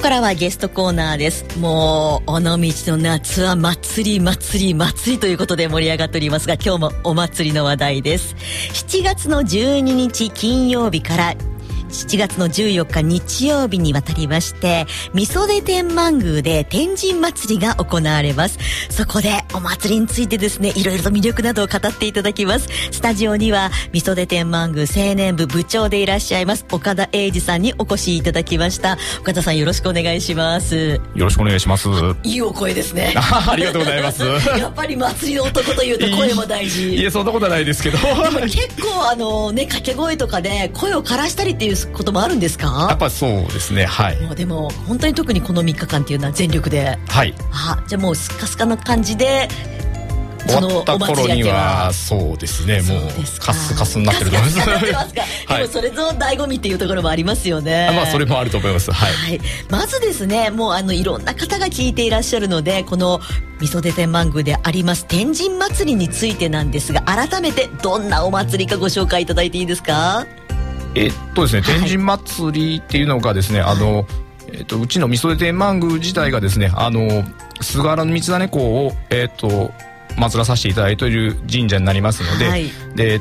からはゲストコーナーです。もう尾道の夏は祭りということで盛り上がっておりますが、今日もお祭りの話題です。7月の12日金曜日から7月の14日日曜日にわたりまして、みそで天満宮で天神祭りが行われます。そこでお祭りについてですね、いろいろと魅力などを語っていただきます。スタジオにはみそで天満宮青年部部長でいらっしゃいます岡田英二さんにお越しいただきました。岡田さん、よろしくお願いします。 よろしくお願いします。 いいお声ですね。 ありがとうございます。 やっぱり祭りの男というと声も大事。 いや、そんなことはないですけど。でも結構掛け声とかで声を枯らしたりっていうこともあるんですか？ やっぱそうですね。はい。 もうでも本当に特にこの3日間っていうのは全力で。 はい。 じゃあもうスカスカな感じで終わった頃にはそうですね、もうカスカスになってると思います。 でもそれぞれ醍醐味っていうところもありますよね。 まあそれもあると思います。はい。 はい、まずですね、もういろんな方が聞いていらっしゃるので、このみそで天満宮であります天神祭りについてなんですが、改めてどんなお祭りかご紹介いただいていいですか？ ですね、天神祭りっていうのがですね、うちのみそで天満宮自体がですね、菅原道真公を祀らさせていただいている神社になりますので、はい、で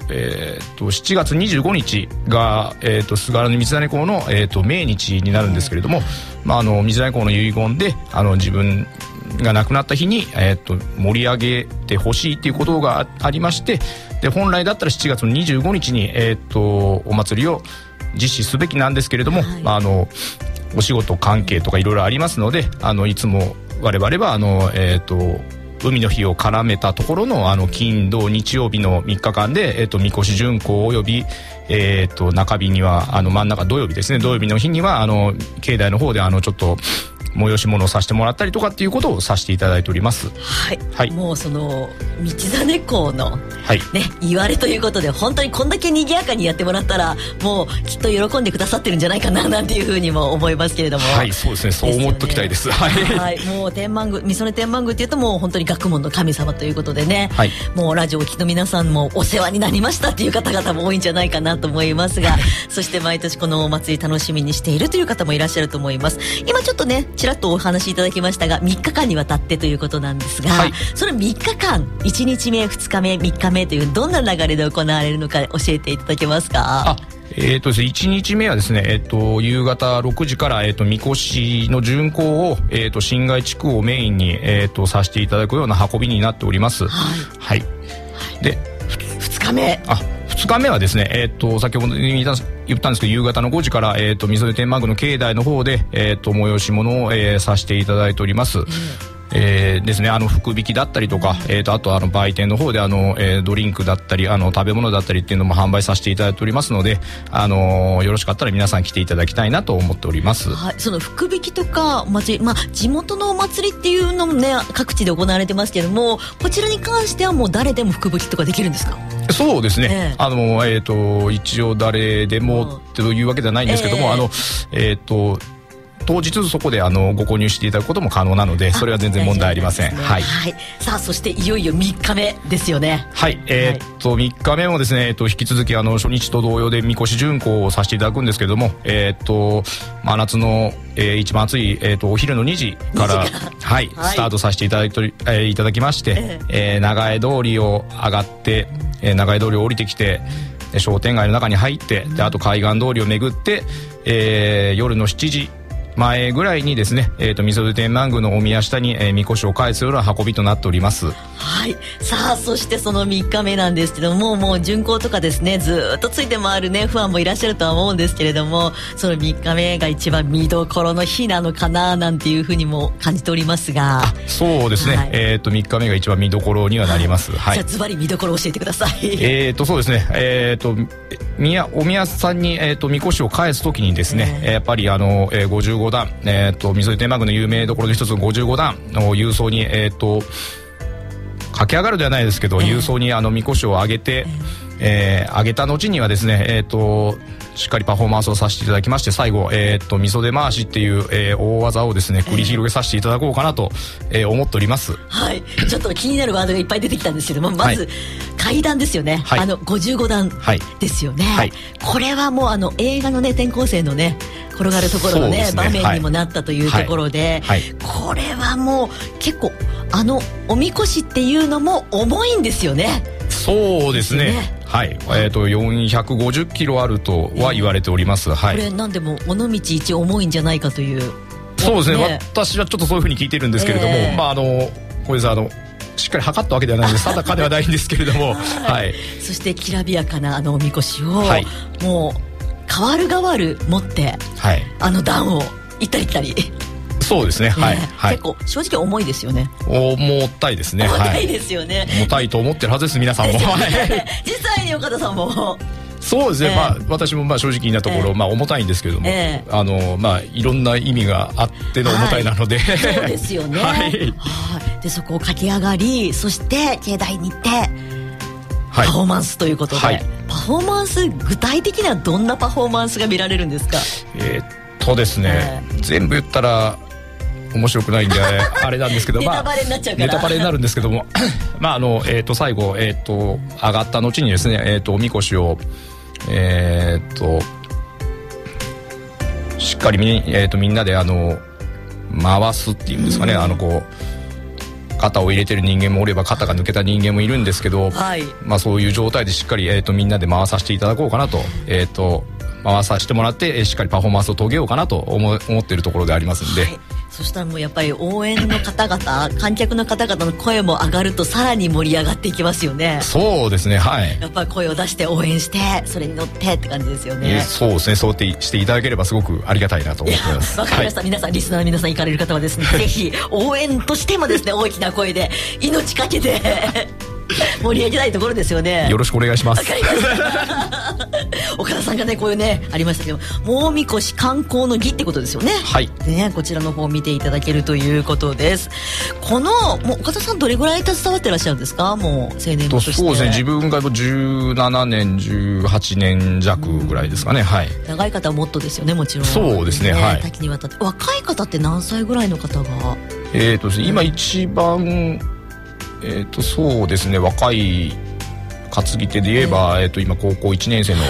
7月25日が菅原道真公の命日になるんですけれども、道真公の遺言で自分が亡くなった日に盛り上げてほしいっていうことがありまして、で本来だったら7月の25日にお祭りを実施すべきなんですけれども、はい、お仕事関係とかいろいろありますので、いつも我々は海の日を絡めたところの金土日曜日の3日間でみこし巡行および中日には真ん中土曜日ですね、土曜日の日には境内の方でちょっと催し物をさせてもらったりとかっていうことをさせていただいております。 はい、はい、もうその道真公の、はいね、言われということで、本当にこんだけ賑やかにやってもらったらもうきっと喜んでくださってるんじゃないかななんていうふうにも思いますけれども。 はい、そうですね、そう思っときたいです。はい、 はい、もう天満宮、みそね天満宮っていうともう本当に学問の神様ということでね、はい、もうラジオを聴きの皆さんもお世話になりましたっていう方々も多いんじゃないかなと思いますが、そして毎年このお祭り楽しみにしているという方もいらっしゃると思います。今ちょっとねちらっとお話しいただきましたが、3日間にわたってということなんですが、はい、その3日間1日目2日目3日目というどんな流れで行われるのか教えていただけますか？ ですね、1日目はですね、夕方6時から、みこしの巡行を、新街地区をメインに、させていただくような運びになっております。はい。はい。で、 2日目。 2日目はですね、先ほど言ったんですけど、夕方の5時から、みそで天満宮の境内の方で、催し物を、させていただいております。ですね、福引きだったりとか、あと売店の方でドリンクだったり食べ物だったりっていうのも販売させていただいておりますので、よろしかったら皆さん来ていただきたいなと思っております。 はい、その福引きとかお祭り、地元のお祭りっていうのもね各地で行われてますけども、こちらに関してはもう誰でも福引きとかできるんですか？ そうですね、一応誰でもというわけではないんですけども、当日そこでご購入していただくことも可能なので、それは全然問題ありません。はい。はい。 さあ、そしていよいよ3日目ですよね。 はい。3日目もですね、引き続き初日と同様でみこし巡行をさせていただくんですけども、真夏の、一番暑いお昼の2時からはい、スタートさせていただきまして、長江通りを上がって、長江通りを降りてきて、商店街の中に入って、であと海岸通りを巡って、夜の7時前ぐらいにですね、みそで天満宮のお宮下に、みこしを返すような運びとなっております。 はい。さあ、そしてその3日目なんですけども、もう巡行とかですね、ずっとついて回るねファンもいらっしゃるとは思うんですけれども、その3日目が一番見どころの日なのかななんていうふうにも感じておりますが。 そうですね、はい、3日目が一番見どころにはなります。はい。 じゃあズバリ見どころを教えてください。 そうですね、お宮さんに、みこしを返すときにですね、やっぱり55段、みそで天満宮の有名どころの一つの55段の勇壮に駆け上がるではないですけど、勇壮にみこしを上げて、上げた後にはですね、しっかりパフォーマンスをさせていただきまして、最後、みそで回しっていう、大技をですね繰り広げさせていただこうかなと、思っております。 はい。ちょっと気になるワードがいっぱい出てきたんですけども、まず、階段ですよね。はい、55段ですよね。はい。これはもう映画のね転校生のね転がるところのね、場面にもなったというところで、これはもう結構おみこしっていうのも重いんですよね。 そうですね。はい、450キロあるとは言われております。はい。 これ何でも尾道一重いんじゃないかという。 そうですね。私はちょっとそういうふうに聞いてるんですけれども、これさしっかり測ったわけではないんです。定かではないんですけれども、はい。 そしてきらびやかなおみこしを、もう代わる代わる持って、段を行ったり来たり。そうですね。はい。結構正直重いですよね。 重たいですね。 重たいですよね。 重たいと思ってるはずです。皆さんも。 実際に岡田さんも。 そうですね。私も正直なところ重たいんですけれども、いろんな意味があっての重たいなので。 そうですよね。でそこを駆け上がり、そして境内に行ってパフォーマンスということで、パフォーマンス具体的にはどんなパフォーマンスが見られるんですか？ ですね、全部言ったら面白くないんであれなんですけど、 ネタバレになっちゃうからネタバレになるんですけども最後上がった後にですね、おみこしをしっかりみんなで回すっていうんですかね、肩を入れてる人間もおれば肩が抜けた人間もいるんですけど、そういう状態でしっかりみんなで回させていただこうかなと回させてもらって、しっかりパフォーマンスを遂げようかなと思っているところでありますんで、 そしたらもうやっぱり応援の方々観客の方々の声も上がるとさらに盛り上がっていきますよね。 そうですね。はい。 やっぱり声を出して応援してそれに乗ってって感じですよね。 そうですね。そうしていただければすごくありがたいなと思っています。 わかりました。皆さんリスナーの皆さん行かれる方はですね、ぜひ応援としてもですね大きな声で命かけて盛り上げたいところですよね。 よろしくお願いします。 わかりました岡田さんがねこういうねありましたけど、もみこし観光の儀ってことですよね。でね、こちらの方を見ていただけるということです。もう岡田さんどれぐらい携わってらっしゃるんですか？もう青年部として。 そうですね、自分が17年18年弱ぐらいですかね。 長い方はもっとですよね、もちろん。 そうですね。 多岐にわたって。若い方って何歳ぐらいの方が？ 今一番そうですね、若い担ぎ手で言えば、今高校1年生の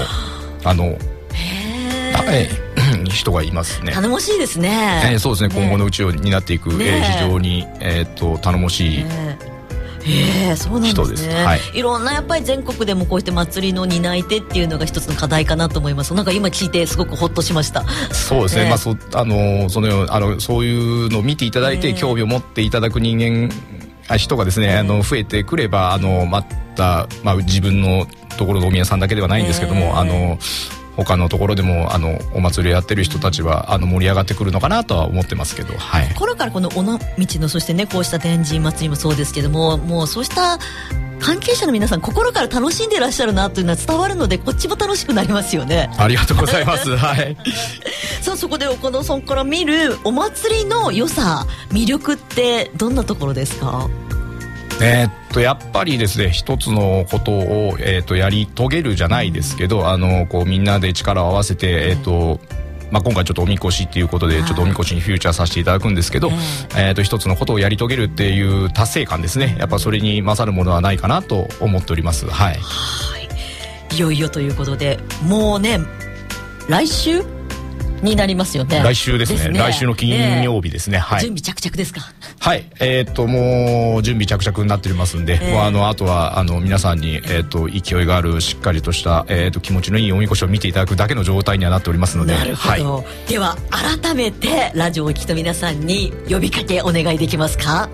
人がいますね。 頼もしいですね。 そうですね、今後のうちを担っていく、非常に、頼もしいそうなんですね。いろんなやっぱり全国でもこうして祭りの担い手っていうのが一つの課題かなと思います。なんか今聞いてすごくホッとしました。 そうですね。そういうのを見ていただいて、興味を持っていただく人がですね、増えてくればまた、自分のところのお宮さんだけではないんですけども、他のところでもお祭りをやってる人たちは盛り上がってくるのかなとは思ってますけど、 心からこの尾道のそしてねこうした天神祭りもそうですけども、もうそうした関係者の皆さん心から楽しんでいらっしゃるなというのは伝わるので、こっちも楽しくなりますよね。 ありがとうございます。 さあそこで岡田さんから見るお祭りの良さ魅力ってどんなところですか？ やっぱりですね、一つのことを、やり遂げるじゃないですけど、みんなで力を合わせて、今回ちょっとおみこしっていうことでちょっとおみこしにフューチャーさせていただくんですけど、一つのことをやり遂げるっていう達成感ですね、やっぱそれに勝るものはないかなと思っております。 いよいよということで、もうね来週になりますよね。 来週ですね。来週の金曜日ですね。 準備着々ですか？ もう準備着々になっておりますんで、もうあとは皆さんに勢いがあるしっかりとした気持ちのいいおみこしを見ていただくだけの状態にはなっておりますので。 なるほど。では改めてラジオをお聞きの皆さんに呼びかけお願いできますか？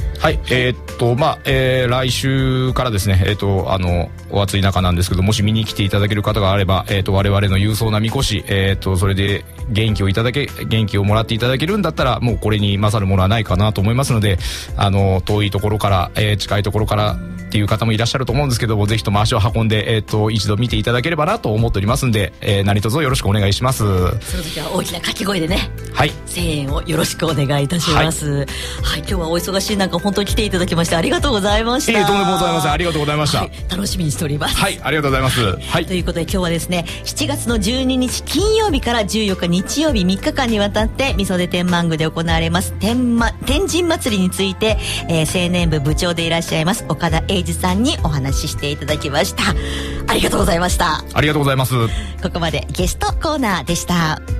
来週からですね、お暑い中なんですけど、もし見に来ていただける方があれば、我々の勇壮なみこし、それで元気をもらっていただけるんだったら、もうこれに勝るものはないかなと思いますので、遠いところから、近いところからっていう方もいらっしゃると思うんですけども、ぜひとも足を運んで、一度見ていただければなと思っておりますんで、何卒よろしくお願いします。その時は大きな掛け声でね、声援をよろしくお願いいたします。今日はお忙しい中本当に来ていただきましてありがとうございました。 とんでもございません。ありがとうございました。 楽しみにしております。 ありがとうございます。 ということで今日はですね、7月の12日金曜日から14日日曜日3日間にわたってみそで天満宮で行われます天神祭りについて、青年部部長でいらっしゃいます岡田英二さんにお話ししていただきました。ありがとうございました。 ありがとうございます。 ここまでゲストコーナーでした。